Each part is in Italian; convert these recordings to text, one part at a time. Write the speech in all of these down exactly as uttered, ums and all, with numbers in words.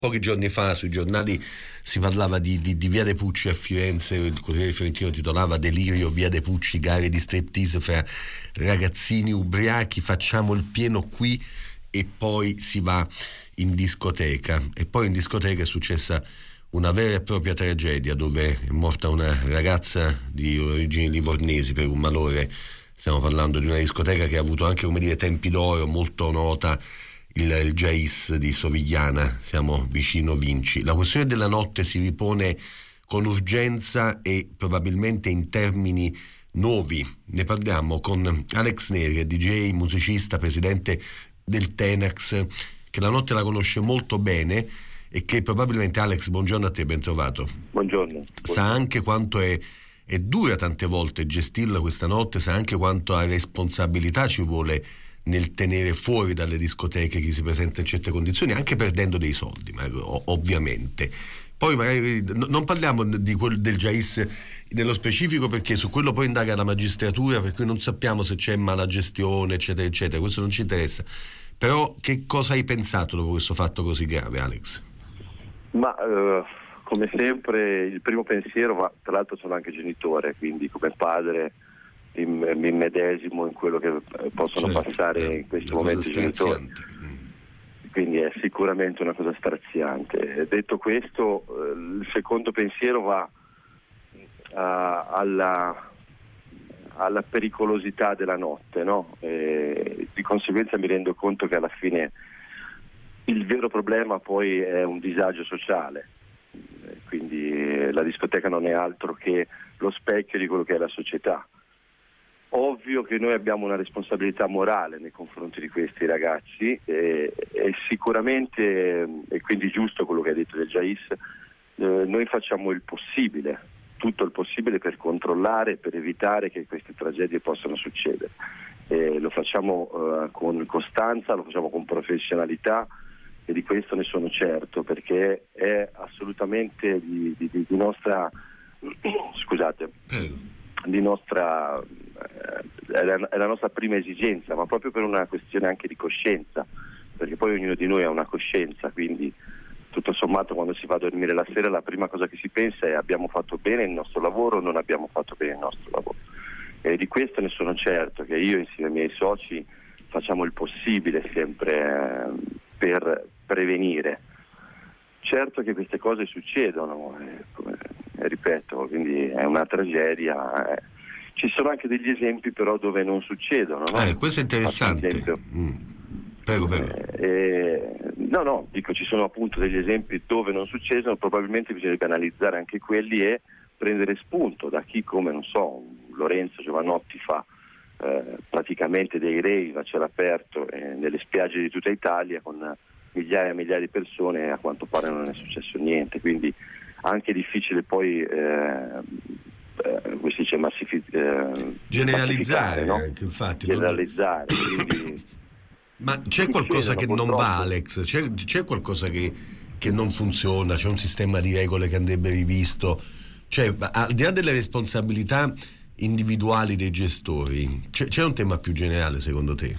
Pochi giorni fa sui giornali si parlava di, di, di Via dei Pucci a Firenze, il Corriere Fiorentino titolava "Delirio, Via dei Pucci, gare di striptease fra ragazzini ubriachi, facciamo il pieno qui", e poi si va in discoteca. E poi in discoteca è successa una vera e propria tragedia, dove è morta una ragazza di origini livornesi per un malore. Stiamo parlando di una discoteca che ha avuto anche, come dire, tempi d'oro, molto nota, il, il Jais di Sovigliana, siamo vicino Vinci. La questione della notte si ripone con urgenza e probabilmente in termini nuovi. Ne parliamo con Alex Neri, D J, musicista, presidente del Tenax, che la notte la conosce molto bene e che probabilmente, Alex, buongiorno a te, ben trovato. Buongiorno. Sa anche quanto è, è dura tante volte gestirla questa notte, sa anche quanto a responsabilità ci vuole nel tenere fuori dalle discoteche chi si presenta in certe condizioni, anche perdendo dei soldi, ma, ovviamente. Poi magari no, non parliamo di quel del Jais nello specifico, perché su quello poi indaga la magistratura, per cui non sappiamo se c'è mala gestione, eccetera eccetera, questo non ci interessa. Però che cosa hai pensato dopo questo fatto così grave, Alex? Ma eh, come sempre il primo pensiero, ma tra l'altro sono anche genitore, quindi come padre mi immedesimo in quello che possono certo, passare eh, in questo momento i genitori, quindi è sicuramente una cosa straziante. Detto questo, eh, il secondo pensiero va uh, alla, alla pericolosità della notte, no? E di conseguenza mi rendo conto che alla fine il vero problema poi è un disagio sociale, quindi la discoteca non è altro che lo specchio di quello che è la società. Ovvio che noi abbiamo una responsabilità morale nei confronti di questi ragazzi e, e sicuramente, e quindi giusto quello che ha detto del Jais, eh, noi facciamo il possibile, tutto il possibile per controllare, per evitare che queste tragedie possano succedere. E lo facciamo eh, con costanza, lo facciamo con professionalità, e di questo ne sono certo, perché è assolutamente di, di, di nostra scusate di nostra è la, è la nostra prima esigenza, ma proprio per una questione anche di coscienza, perché poi ognuno di noi ha una coscienza, quindi tutto sommato quando si va a dormire la sera la prima cosa che si pensa è: abbiamo fatto bene il nostro lavoro o non abbiamo fatto bene il nostro lavoro. E di questo ne sono certo, che io insieme ai miei soci facciamo il possibile sempre eh, per prevenire. Certo che queste cose succedono, eh, come, eh, ripeto, quindi è una tragedia. Eh. Ci sono anche degli esempi però dove non succedono, no? Eh, questo è interessante. Mm. Prego, prego. Eh, eh, no, no, dico, ci sono appunto degli esempi dove non succedono, probabilmente bisognerebbe analizzare anche quelli e prendere spunto da chi, come non so, Lorenzo Giovanotti fa eh, praticamente dei rave a cielo aperto eh, nelle spiagge di tutta Italia con migliaia e migliaia di persone, e a quanto pare non è successo niente, quindi anche difficile poi eh, Eh, come si dice, massifi- eh, generalizzare, no? anche, infatti, generalizzare non... quindi... Ma c'è qualcosa che non va, Alex? C'è, c'è qualcosa che, che non funziona? C'è un sistema di regole che andrebbe rivisto? Cioè, al di là delle responsabilità individuali dei gestori, c'è, c'è un tema più generale secondo te?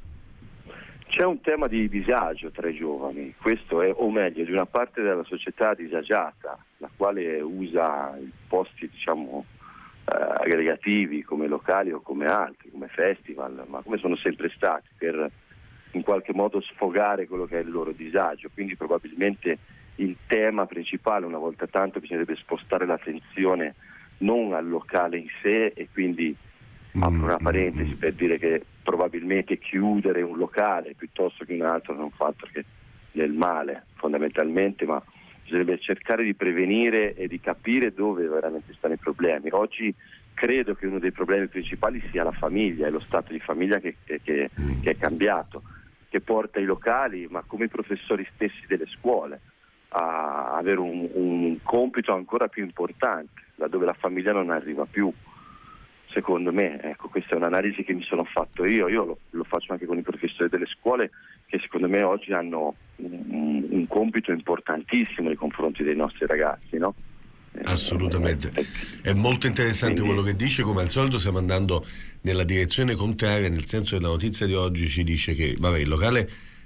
C'è un tema di disagio tra i giovani, questo è, o meglio, di una parte della società disagiata, la quale usa i posti, diciamo, eh, aggregativi come locali o come altri, come festival, ma come sono sempre stati, per in qualche modo sfogare quello che è il loro disagio. Quindi probabilmente il tema principale, una volta tanto, bisognerebbe spostare l'attenzione non al locale in sé, e quindi apro una parentesi per dire che probabilmente chiudere un locale piuttosto che un altro non fa altro che del male fondamentalmente, ma bisognerebbe cercare di prevenire e di capire dove veramente stanno i problemi. Oggi credo che uno dei problemi principali sia la famiglia e lo stato di famiglia che, che, che, che è cambiato, che porta i locali, ma come i professori stessi delle scuole, a avere un, un compito ancora più importante, laddove la famiglia non arriva più. Secondo me, ecco, questa è un'analisi che mi sono fatto io, io lo, lo faccio anche con i professori delle scuole, che secondo me oggi hanno un, un compito importantissimo nei confronti dei nostri ragazzi, no? Assolutamente, è molto interessante quello che dice. Come al solito stiamo andando nella direzione contraria, nel senso che la notizia di oggi ci dice che vabbè, il locale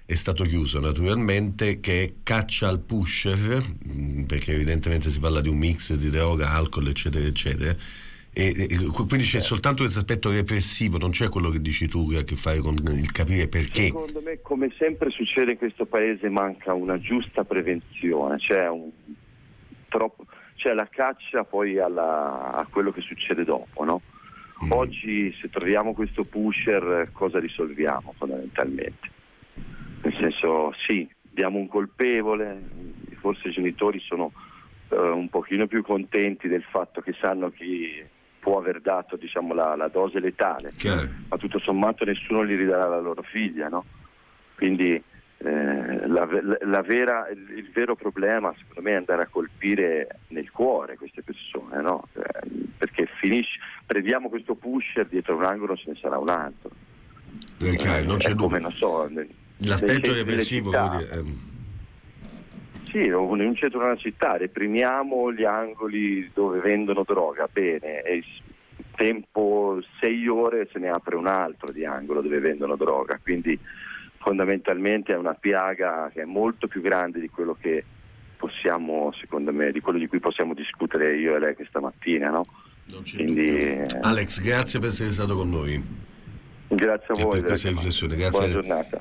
è stato chiuso naturalmente, che è caccia al pusher, perché evidentemente si parla di un mix di droga, alcol, eccetera eccetera, e, e quindi c'è soltanto questo aspetto repressivo, non c'è quello che dici tu che ha a che fare con il capire perché. Secondo me, come sempre succede in questo paese, manca una giusta prevenzione, c'è un troppo c'è la caccia poi alla, a quello che succede dopo, no? Mm. Oggi se troviamo questo pusher cosa risolviamo fondamentalmente? Nel senso, sì, diamo un colpevole, forse i genitori sono uh, un pochino più contenti del fatto che sanno chi può aver dato, diciamo, la, la dose letale, Chiaro. Ma tutto sommato nessuno gli ridarà la loro figlia, no? Quindi Eh, la, la vera, il, il vero problema secondo me è andare a colpire nel cuore queste persone, no? Eh, perché finisce, prendiamo questo pusher, dietro un angolo ce ne sarà un altro. Eh, chiaro, non c'è è come, dubbio. non so, nel, l'aspetto repressivo, città, dire, ehm. sì, in un centro di una città reprimiamo gli angoli dove vendono droga, bene, e tempo sei ore se ne apre un altro di angolo dove vendono droga, quindi fondamentalmente è una piaga che è molto più grande di quello che possiamo, secondo me, di quello di cui possiamo discutere io e lei questa mattina, no? Non c'è Quindi, eh... Alex, grazie per essere stato con noi. Grazie a e voi per questa riflessione, grazie. Buona giornata.